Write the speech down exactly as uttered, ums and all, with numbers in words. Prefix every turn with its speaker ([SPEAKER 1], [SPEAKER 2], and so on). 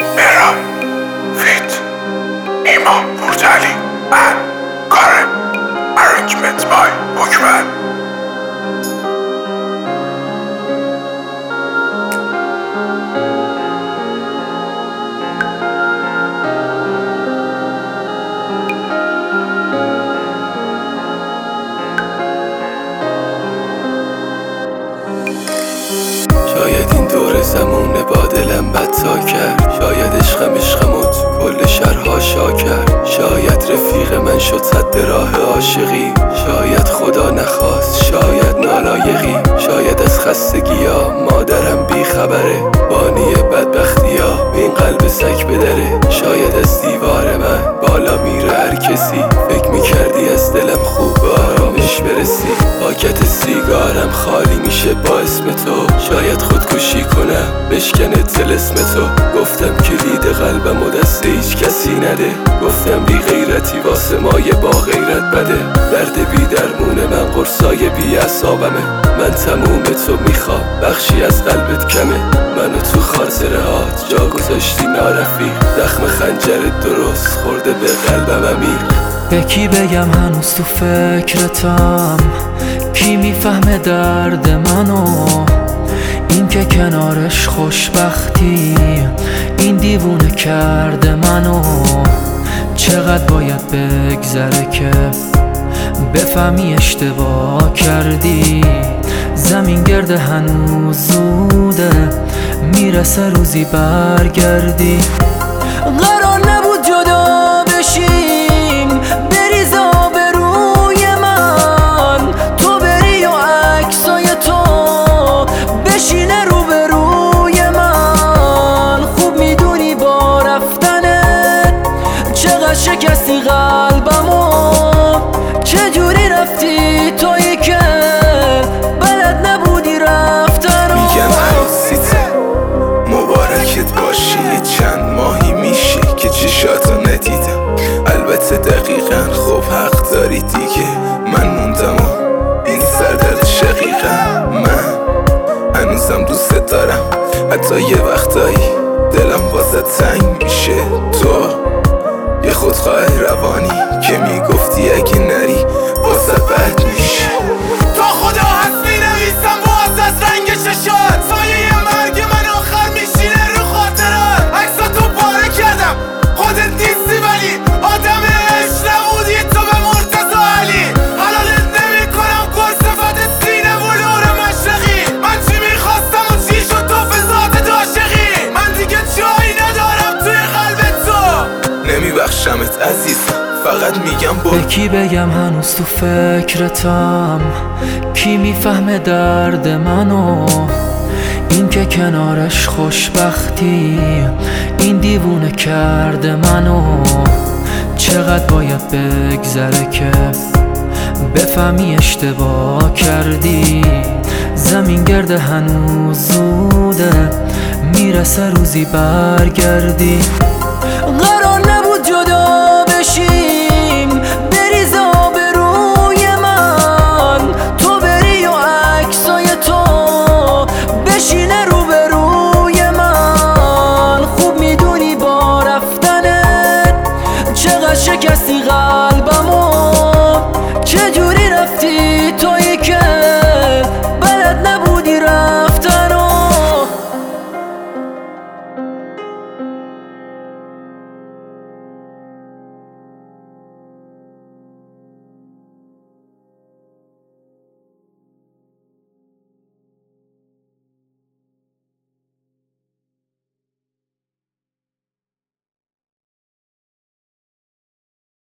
[SPEAKER 1] مهران فیت ایمان پورتعلی and Karen arrangement by Bookman.
[SPEAKER 2] شاید این دور زمونه با دلم بدتا کرد، شاید عشقم عشقمو تو کل شهرها شا کرد، شاید رفیق من شد سد راه عاشقی، شاید خدا نخواست، شاید نالایقی، شاید از خستگی ها مادرم بی خبره، بانی بدبختی ها این قلب سگ بدره، شاید از دیوار من بالا میره هر کسی، فکر میکردی از دلم خوب به آرامش برسی، پاکت سیگارم خالی میشه با اسم تو، شاید خودکشی کنم بشکنه طلسم تو، گفتم کلید قلبم و دست هیچ کسی نده، گفتم بی غیرتی واسه مایه با غیرت بده، درد بی درمونه من قرصای بی عصابمه، من تموم تو میخوام بخشی از قلبت کمه، منو تو خاطره هات جا گذاشتی نارفیق، زخم خنجرت درست خورده به قلبم عمیق.
[SPEAKER 3] به کی بگم هنوز تو فکرتم، کی میفهمه درد منو، این که کنارش خوشبختی این دیوونه کرده منو، چقدر باید بگذره که بفهمی اشتباه کردی، زمین گرده هنوز زوده میرسه روزی برگردی، قرار نبود جدا بشیم بریز آبروی من، تو بری و عکسای تو بشینه روبروی من، خوب میدونی با رفتنت چقدر شکستی قلبمو، چجوری رفتی تویی که بلد نبودی رفتنو.
[SPEAKER 4] میگن عروسیته مبارکت باشی، یه چند ماهی میشه که چشاتو ندیدم، البته دقیقا خب حق داری دیگه، من موندم و این سردرد شقیقم، من هنوزم دوست دارم، حتی یه وقتایی دلم واسه تنگ میشه، تو یه خودخواه روانی که میگفتی اگه نری واسه بد میشه،
[SPEAKER 5] تا خدا هست مینویسم باز از رنگ چشات، سایه مرگ من آخر میشینه رو خاطرات، عکساتو پاره کردم خودت نیستی ولی آدم عشق نبودی تو به مرتضی علی، حلالت نمی کنم گرصفت سینه و لور مشرقی، من چی میخواستم و چی شد تو فضاتت عاشقی، من دیگه جایی ندارم توی قلب تو،
[SPEAKER 4] نمیبخشمت عزیزم فقط میگم
[SPEAKER 3] به
[SPEAKER 4] برو.
[SPEAKER 3] کی بگم هنوز تو فکرتم، کی میفهمه درد منو، این که کنارش خوشبختی این دیوونه کرده منو، چقدر باید بگذره که بفهمی اشتباه کردی، زمین گرده هنوز زوده میرسه روزی برگردی.